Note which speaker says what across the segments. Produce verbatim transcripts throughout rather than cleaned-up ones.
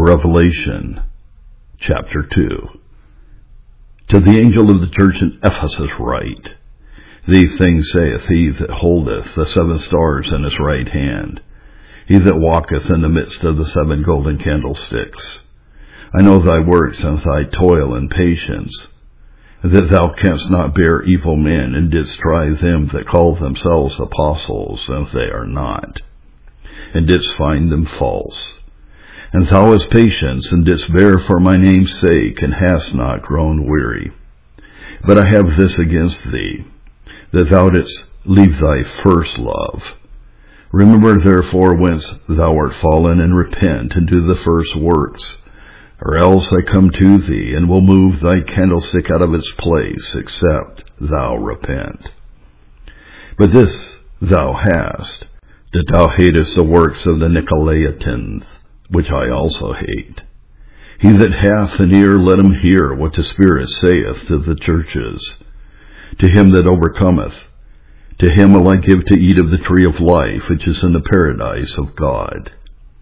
Speaker 1: Revelation, chapter two. To the angel of the church in Ephesus write, These things saith he that holdeth the seven stars in his right hand, he that walketh in the midst of the seven golden candlesticks. I know thy works and thy toil and patience, that thou canst not bear evil men, and didst try them that call themselves apostles, and they are not, and didst find them false. And thou hast patience, and didst bear for my name's sake, and hast not grown weary. But I have this against thee, that thou didst leave thy first love. Remember therefore whence thou art fallen, and repent, and do the first works. Or else I come to thee, and will move thy candlestick out of its place, except thou repent. But this thou hast, that thou hatest the works of the Nicolaitans, which I also hate. He that hath an ear, let him hear what the Spirit saith to the churches. To him that overcometh, to him will I give to eat of the tree of life, which is in the paradise of God.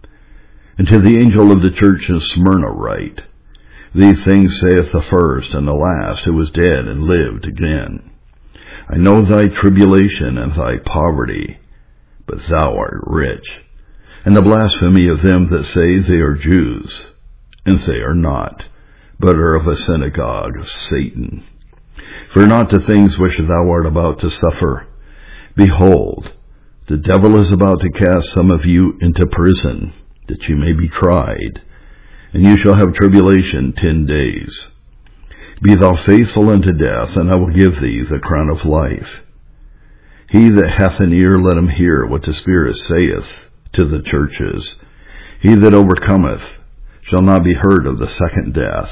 Speaker 1: And to the angel of the church in Smyrna write, These things saith the first and the last, who was dead and lived again. I know thy tribulation and thy poverty, but thou art rich, and the blasphemy of them that say they are Jews, and they are not, but are of a synagogue of Satan. Fear not the things which thou art about to suffer. Behold, the devil is about to cast some of you into prison, that you may be tried, and you shall have tribulation ten days. Be thou faithful unto death, and I will give thee the crown of life. He that hath an ear, let him hear what the Spirit saith to the churches. He that overcometh shall not be hurt of the second death.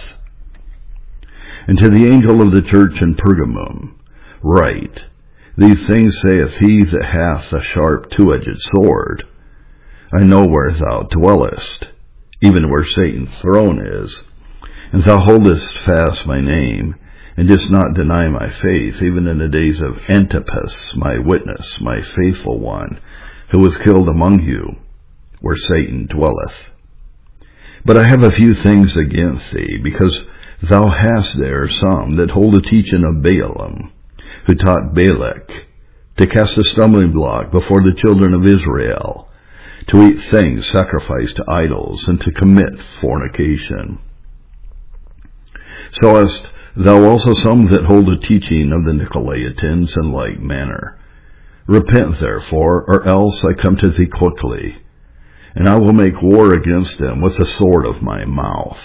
Speaker 1: And to the angel of the church in Pergamum write, These things saith he that hath a sharp two-edged sword. I know where thou dwellest, even where Satan's throne is, and thou holdest fast my name, and didst not deny my faith, even in the days of Antipas, my witness, my faithful one, who was killed among you, where Satan dwelleth. But I have a few things against thee, because thou hast there some that hold the teaching of Balaam, who taught Balak to cast a stumbling block before the children of Israel, to eat things sacrificed to idols, and to commit fornication. So hast thou also some that hold the teaching of the Nicolaitans in like manner. Repent therefore, or else I come to thee quickly, and I will make war against them with the sword of my mouth.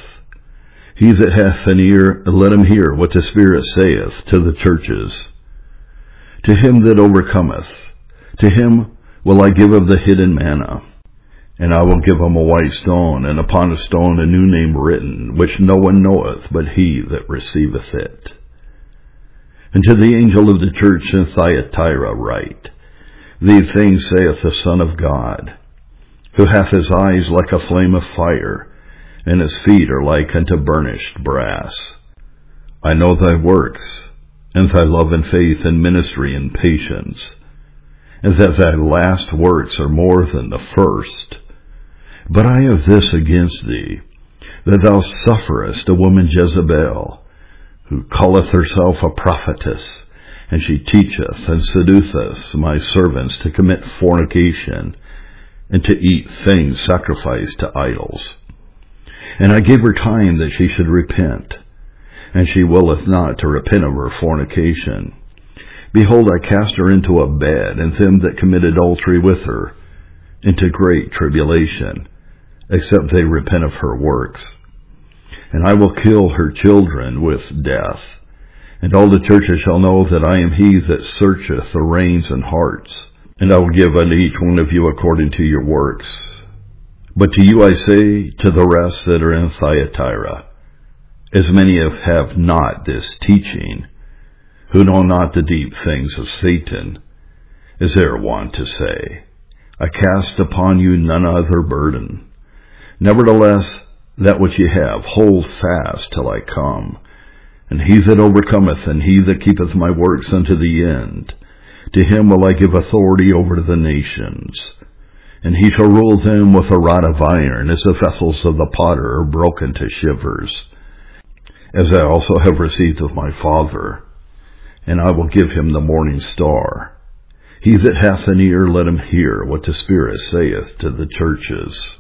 Speaker 1: He that hath an ear, let him hear what the Spirit saith to the churches. To him that overcometh, to him will I give of the hidden manna, and I will give him a white stone, and upon a stone a new name written, which no one knoweth but he that receiveth it. And to the angel of the church in Thyatira write, These things saith the Son of God, who hath his eyes like a flame of fire, and his feet are like unto burnished brass. I know thy works, and thy love and faith and ministry and patience, and that thy last works are more than the first. But I have this against thee, that thou sufferest a woman Jezebel, who calleth herself a prophetess, and she teacheth and seduceth my servants to commit fornication, and to eat things sacrificed to idols. And I gave her time that she should repent, and she willeth not to repent of her fornication. Behold, I cast her into a bed, and them that commit adultery with her into great tribulation, except they repent of her works. And I will kill her children with death, and all the churches shall know that I am he that searcheth the reins and hearts, and I will give unto each one of you according to your works. But to you I say, to the rest that are in Thyatira, as many as have not this teaching, who know not the deep things of Satan, as they are wont to say, I cast upon you none other burden. Nevertheless, that which ye have, hold fast till I come. And he that overcometh, and he that keepeth my works unto the end, to him will I give authority over the nations. And he shall rule them with a rod of iron, as the vessels of the potter are broken to shivers, as I also have received of my Father. And I will give him the morning star. He that hath an ear, let him hear what the Spirit saith to the churches.